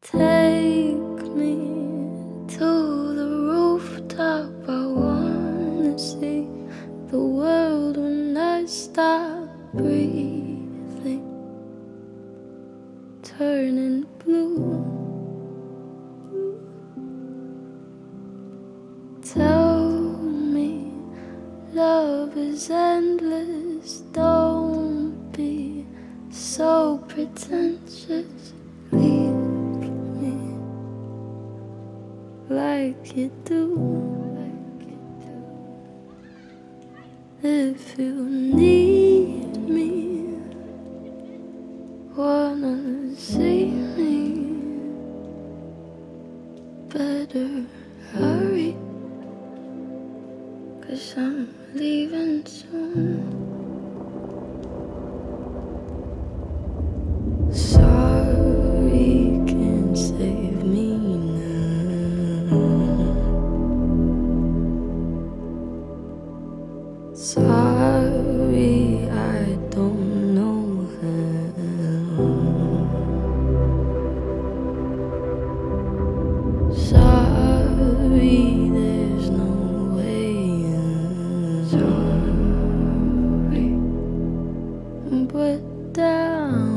Take me to the rooftop. I wanna see the world when I stop breathing, turning blue. Tell me love is endless. Don't be so pretentious. Leave me like you do. If you need me, wanna see me, better hurry, 'cause I'm leaving soon. Sorry can't save me now. Sorry I don't know how. Sorry there's no way out. Sorry, but down.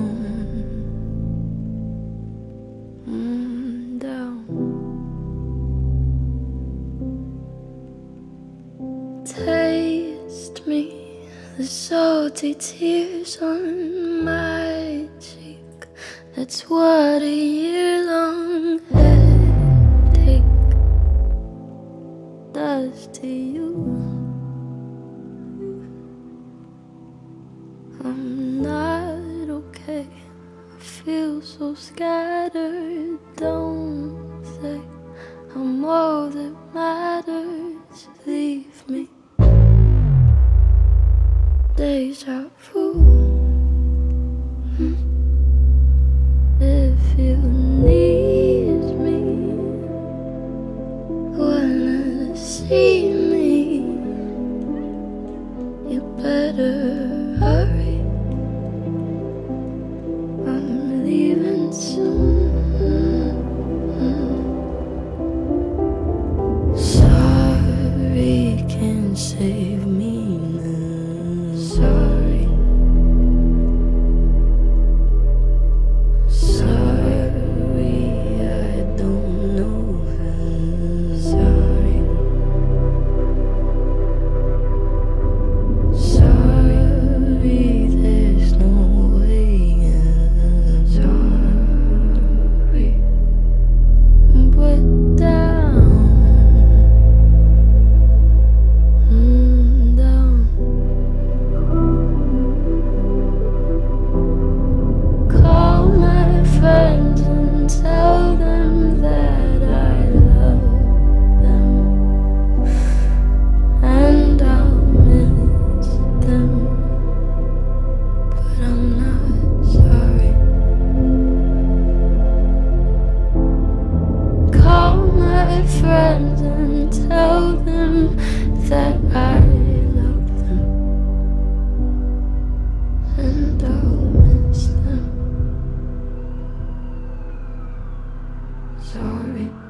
Taste me, the salty tears on my cheek. That's what a year-long headache does to you. I'm not okay, I feel so scattered. Don't say I'm all that matters. Leave me. Deja vu. If you need me, wanna see me, you better hurry. I'm leaving soon. Sorry can't save me now. Sorry. Sorry I don't know how. Sorry. Sorry there's no way out. Sorry, but down. Call my friends and tell them that I love them, and I'll miss them, but I'm not sorry. Call my friends and tell them that I love them, and I'll miss them. Sorry.